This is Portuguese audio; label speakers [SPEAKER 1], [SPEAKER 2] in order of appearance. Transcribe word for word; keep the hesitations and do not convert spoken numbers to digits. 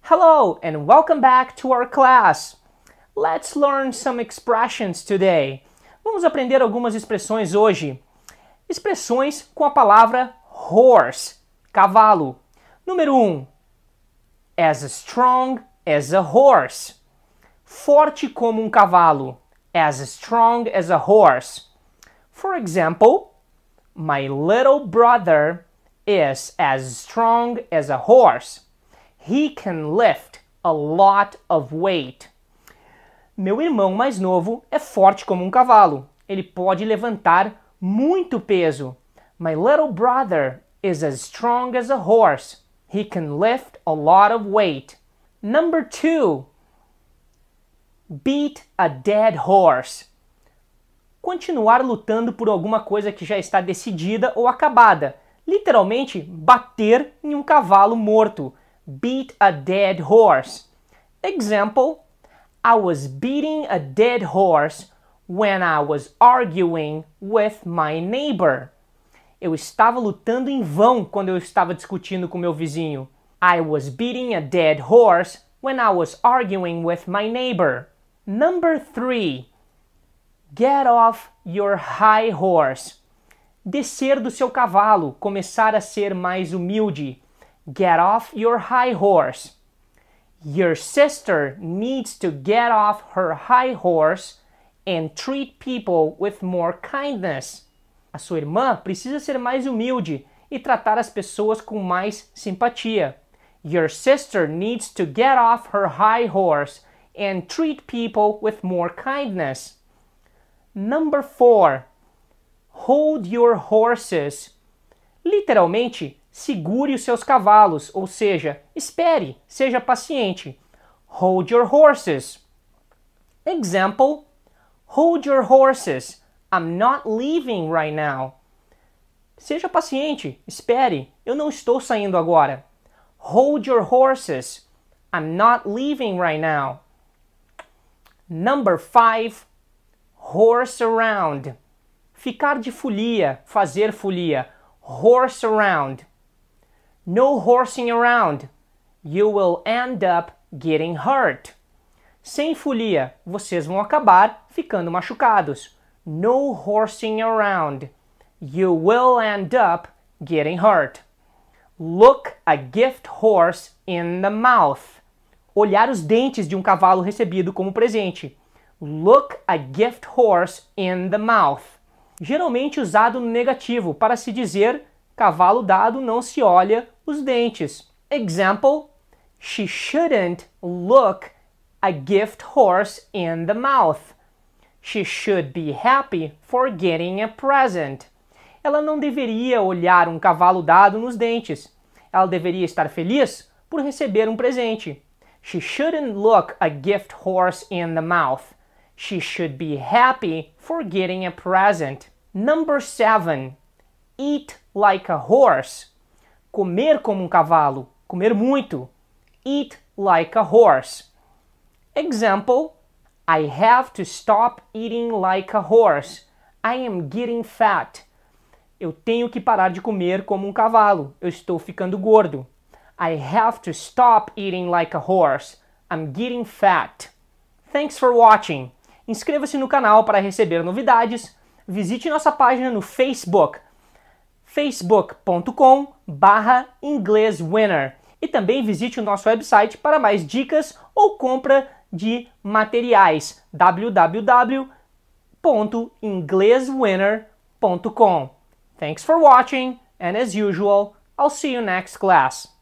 [SPEAKER 1] Hello and welcome back to our class. Let's learn some expressions today. Vamos aprender algumas expressões hoje. Expressões com a palavra horse, cavalo. Número um. As strong as a horse. Forte como um cavalo. As strong as a horse. For example, my little brother is as strong as a horse. He can lift a lot of weight. Meu irmão mais novo é forte como um cavalo. Ele pode levantar muito peso. My little brother is as strong as a horse. He can lift a lot of weight. Number two. Beat a dead horse. Continuar lutando por alguma coisa que já está decidida ou acabada. Literalmente, bater em um cavalo morto. Beat a dead horse. Example, I was beating a dead horse when I was arguing with my neighbor. Eu estava lutando em vão quando eu estava discutindo com meu vizinho. I was beating a dead horse when I was arguing with my neighbor. Number three. Get off your high horse. Descer do seu cavalo, começar a ser mais humilde. Get off your high horse. Your sister needs to get off her high horse and treat people with more kindness. A sua irmã precisa ser mais humilde e tratar as pessoas com mais simpatia. Your sister needs to get off her high horse and treat people with more kindness. Number four. Hold your horses. Literalmente, segure os seus cavalos, ou seja, espere, seja paciente. Hold your horses. Example, hold your horses. I'm not leaving right now. Seja paciente, espere, eu não estou saindo agora. Hold your horses. I'm not leaving right now. Number five. Horse around. Ficar de folia, fazer folia. Horse around. No horsing around. You will end up getting hurt. Sem folia, vocês vão acabar ficando machucados. No horsing around. You will end up getting hurt. Look a gift horse in the mouth. Olhar os dentes de um cavalo recebido como presente. Look a gift horse in the mouth. Geralmente usado no negativo para se dizer cavalo dado não se olha os dentes. Example, she shouldn't look a gift horse in the mouth. She should be happy for getting a present. Ela não deveria olhar um cavalo dado nos dentes. Ela deveria estar feliz por receber um presente. She shouldn't look a gift horse in the mouth. She should be happy for getting a present. Number seven. Eat like a horse. Comer como um cavalo. Comer muito. Eat like a horse. Example, I have to stop eating like a horse. I am getting fat. Eu tenho que parar de comer como um cavalo. Eu estou ficando gordo. I have to stop eating like a horse. I'm getting fat. Thanks for watching. Inscreva-se no canal para receber novidades. Visite nossa página no Facebook, facebook ponto com barra inglês winner. E também visite o nosso website para mais dicas ou compra de materiais, w w w ponto inglês winner ponto com. Thanks for watching, and as usual, I'll see you next class.